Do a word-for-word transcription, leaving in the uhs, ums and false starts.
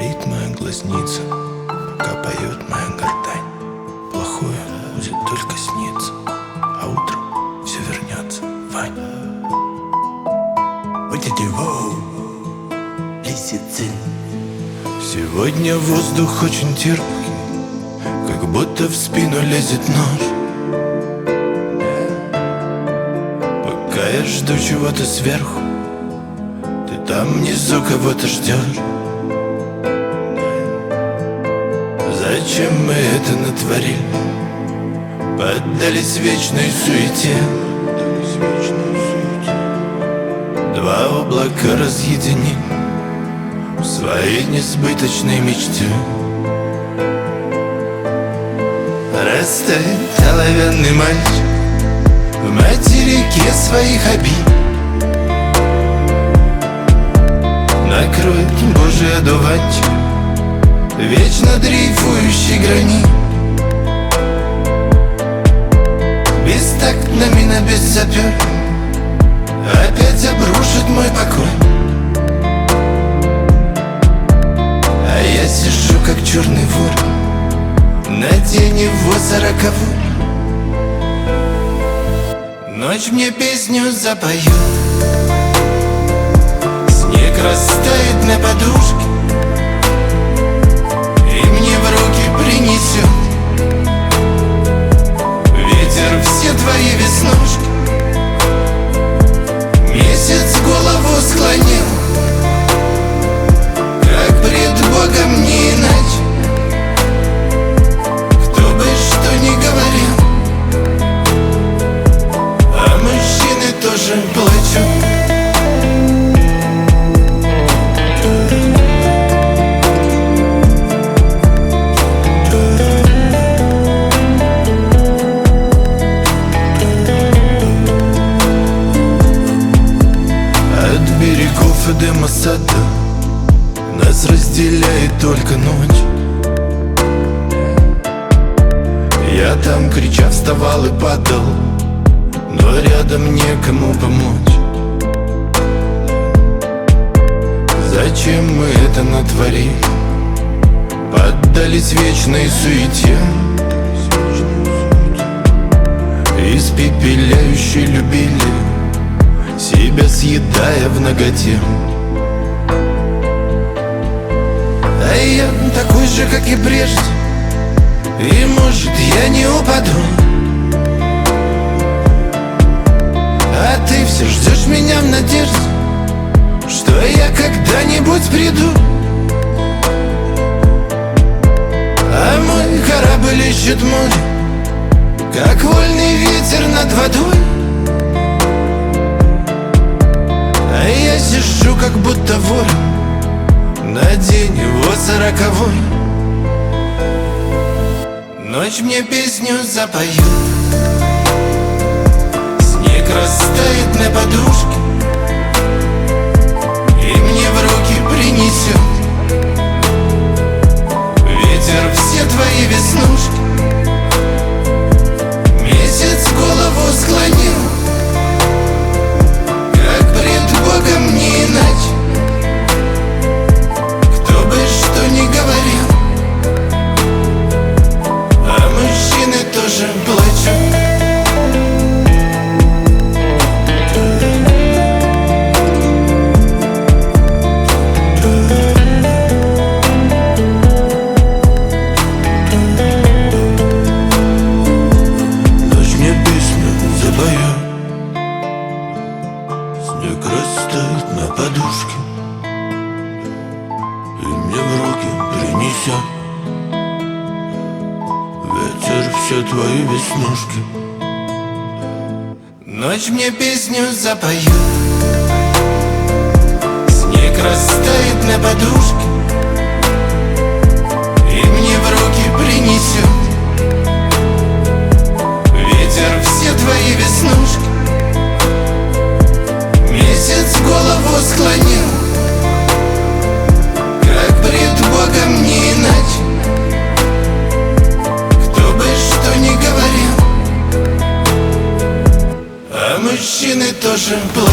Горит моя глазница, пока поет моя гортань. Плохое будет только сниться, а утром все вернется, Вань. Сегодня воздух очень терпкий, как будто в спину лезет нож. Пока я жду чего-то сверху, ты там внизу кого-то ждешь. Зачем мы это натворили? Поддались вечной суете. Два облака разъединили в своей несбыточной мечте. Растает оловянный мальчик в материке своих обид. Накроет Божий одуванчик вечно дрейфующий гранит. Бестактно мина без сапер опять обрушит мой покой. А я сижу как черный вор на день его сороковой. Ночь мне песню запоет, снег растает на подушке и мне в руки принесет ветер все твои веснушки. Месяц голову склонил, как пред Богом не иначе. Кто бы что ни говорил, а мужчины тоже плачут. Эдема сада нас разделяет только ночь. Я там, крича, вставал и падал, но рядом некому помочь. Зачем мы это натворили? Поддались вечной суете, испепеляющей любили, себя съедая в наготе. А я такой же, как и прежде, и может я не упаду. А ты все ждешь меня в надежде, что я когда-нибудь приду. А мой корабль ищет море, как вольный ветер над водой. А я сижу, как будто вор на день его сороковой. Ночь мне песню запоет, снег растает на подушке и мне в руки принесет ветер все твои веснушки. Месяц голову склонил, Богом не иначе. Кто бы что ни говорил, а мужчины тоже плачут. Ночь мне песню запоет, снег растает на подушке и мне в руки принесет ветер все твои веснушки. Ночь мне песню запоет, снег растает на подушке и мне в руки принесет ветер все твои веснушки. Месяц голову склонил, как пред Богом не иначе. Кто бы что ни говорил, а мужчины тоже плачут.